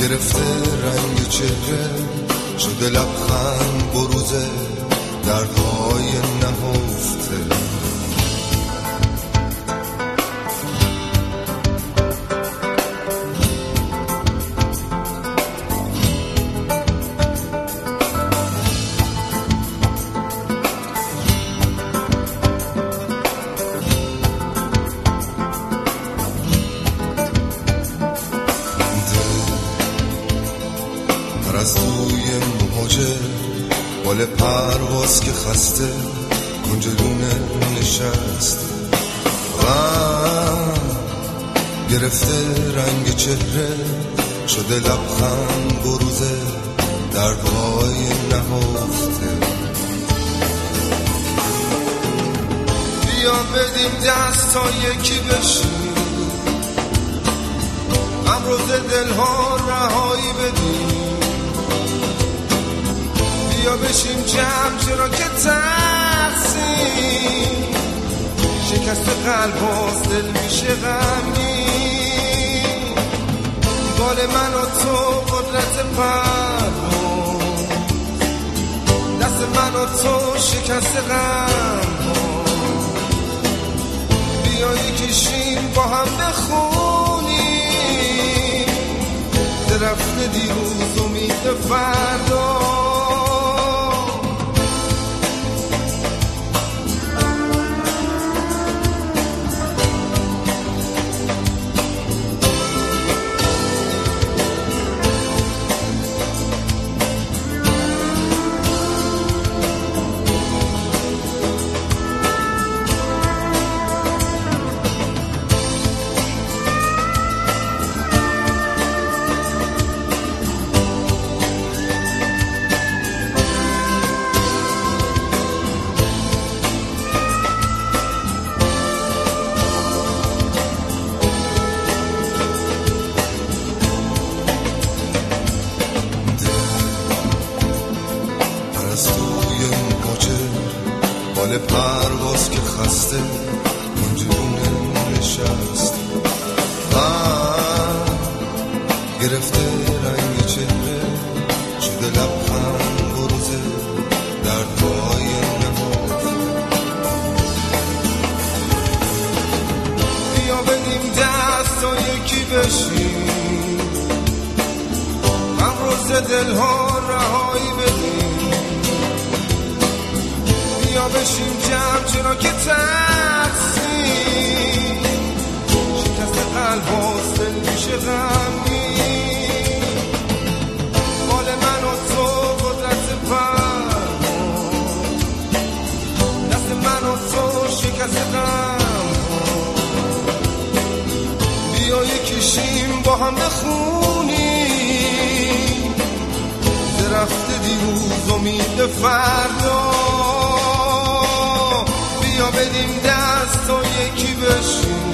گرفته رنگ چهره، شده لبخند بروزه دردهای نهفته. پرستوی مهاجر بال پرواز که خسته کنجلونه نشسته، گرفته رنگ چهره، شده لبخند بروزه دردهای نهفته. بیا بدیم دست تا یکی بشیم، امروز دلها رهایی بدیم. بیا بشیم جمع چرا که تقسیم، شکست قلب و دل میشه غمگین. بال من و تو قدرت پرواز، دست من و تو شکست غم‌ها. بیا یکیشیم با هم بخونیم، درفت دیروز امید فردا. بال پرواز که خسته کنجونه نشست، گرفته رنگ چهره، شده لبخند بروزه دردهای نهفته. بیا بدیم دست تا یکی بشیم، امروز دلها رهایی بدیم. بیا بشیم جمع چرا که تقسیم، شکست قلب و دل میشه غمگین. بال من و تو قدرت پرواز، دست من و تو شکست غم‌ها. بیا یکیشیم با هم بخونیم، درفت دیروز امید فردا. بیا بدیم دست تا یکی بشیم،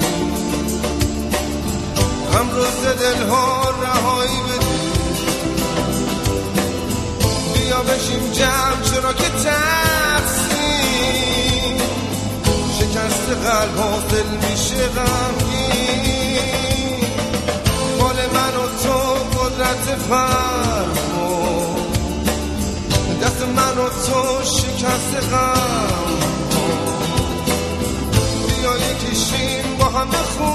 امروز دلها رهایی بدیم. بیا بشیم جمع چرا که تقسیم، شکست قلب ها دل میشه غمگین. بال من و تو قدرت فرمان، دست من و تو شکست غم. بیا یکیشیم با هم بخون،